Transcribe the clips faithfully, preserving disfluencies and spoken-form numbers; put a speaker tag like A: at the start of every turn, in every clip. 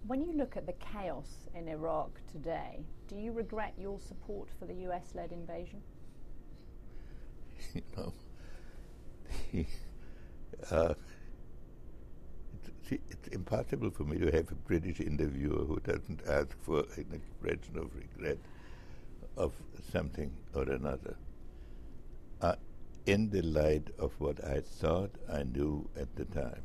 A: When you look at the chaos in Iraq today, do you regret your support for the U S-led invasion?
B: You know, uh, it's, it's impossible for me to have a British interviewer who doesn't ask for an expression of regret of something or another. Uh, in the light of what I thought I knew at the time,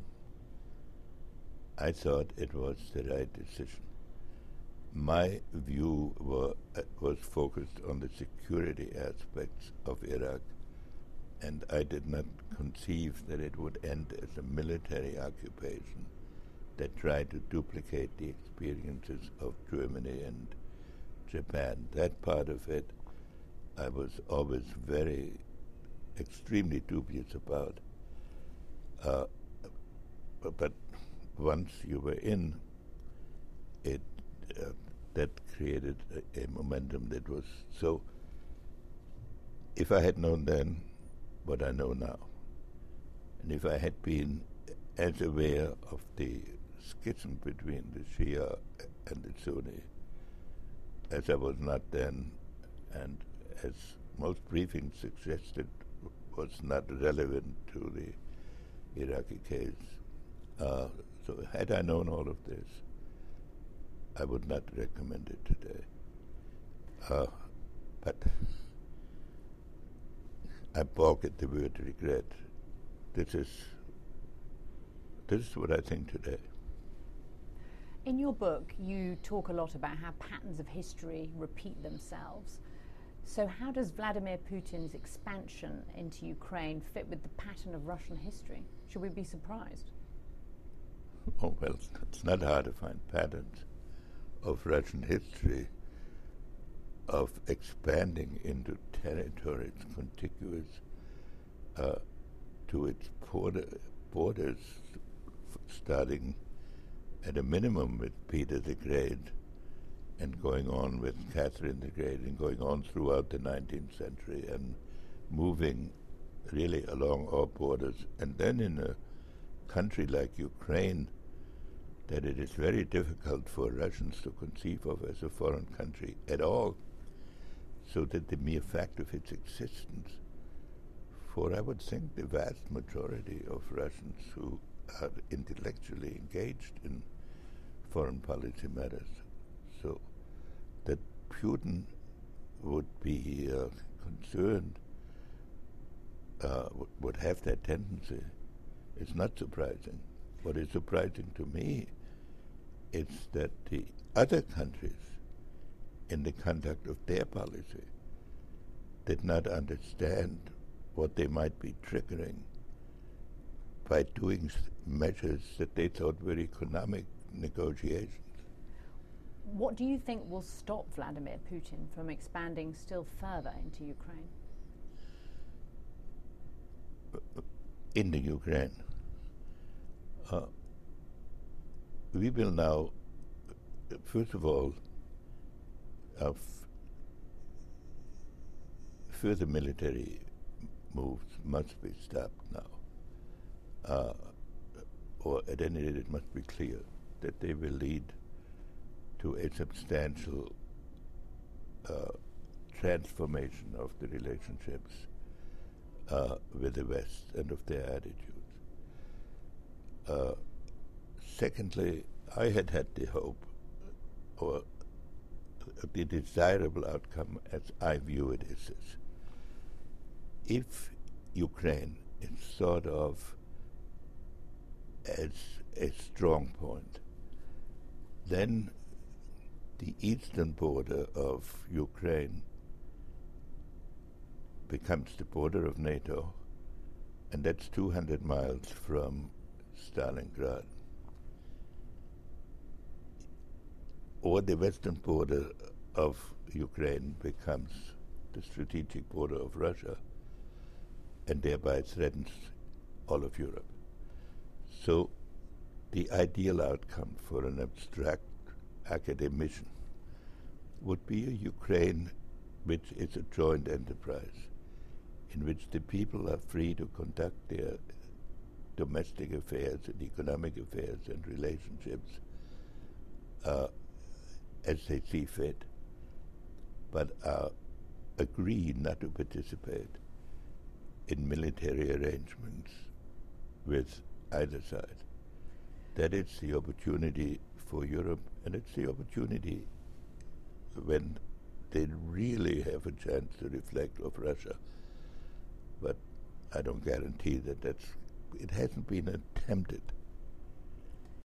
B: I thought it was the right decision. My view were, uh, was focused on the security aspects of Iraq, and I did not conceive that it would end as a military occupation that tried to duplicate the experiences of Germany and Japan. That part of it I was always very, extremely dubious about. Uh, but, but once you were in, it uh, that created a, a momentum that was so. If I had known then what I know now, and if I had been as aware of the schism between the Shia and the Sunni as I was not then, and as most briefings suggested was not relevant to the Iraqi case. Uh, so had I known all of this, I would not recommend it today. Uh, but I balk at the word regret. This is this is what I think today.
A: In your book, you talk a lot about how patterns of history repeat themselves. So how does Vladimir Putin's expansion into Ukraine fit with the pattern of Russian history? Should we be surprised?
B: Oh, well, it's not hard to find patterns of Russian history of expanding into territories contiguous uh, to its border, borders, f- starting at a minimum with Peter the Great and going on with Catherine the Great and going on throughout the nineteenth century and moving really along our borders. And then in a country like Ukraine, that it is very difficult for Russians to conceive of as a foreign country at all, so that the mere fact of its existence, for I would think the vast majority of Russians who are intellectually engaged in foreign policy matters, so that Putin would be uh, concerned, uh, w- would have that tendency, is not surprising. What is surprising to me is that the other countries, in the conduct of their policy, did not understand what they might be triggering by doing s- measures that they thought were economic negotiations.
A: What do you think will stop Vladimir Putin from expanding still further into Ukraine?
B: In the Ukraine, uh, we will now, uh, first of all, uh, f- further military moves must be stopped now. Uh, or at any rate, it must be clear that they will lead to a substantial uh, transformation of the relationships uh, with the West and of their attitudes. Uh, secondly, I had had the hope, or the desirable outcome as I view it is this. If Ukraine is thought of as a strong point, then the eastern border of Ukraine becomes the border of NATO, and that's two hundred miles from Stalingrad. Or the western border of Ukraine becomes the strategic border of Russia, and thereby threatens all of Europe. So the ideal outcome for an abstract academician would be a Ukraine which is a joint enterprise, in which the people are free to conduct their domestic affairs and economic affairs and relationships uh, as they see fit, but uh, agree not to participate in military arrangements with either side. That is the opportunity for Europe, and it's the opportunity when they really have a chance to reflect of Russia. But I don't guarantee that that's, it hasn't been attempted.